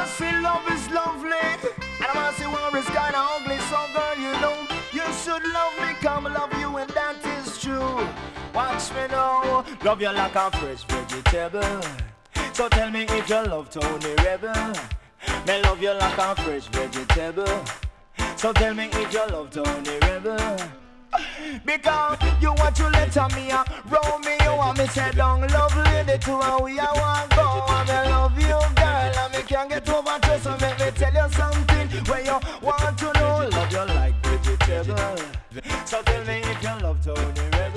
wanna see love is lovely, and I wanna see war is kinda ugly. So girl, you know you should love me, come love you, and that is true. Watch me now, love you like a fresh vegetable. So tell me if you love Tony Rebel. Me love you like a fresh vegetable. So tell me if you love Tony Rebel. Because you want to let me roll me, you want me say down love lady to and we I want go. And I love you girl, and me can't get over to. So make me tell you something when you want to know. Love you like vegetable. So tell me if you love Tony Rebel.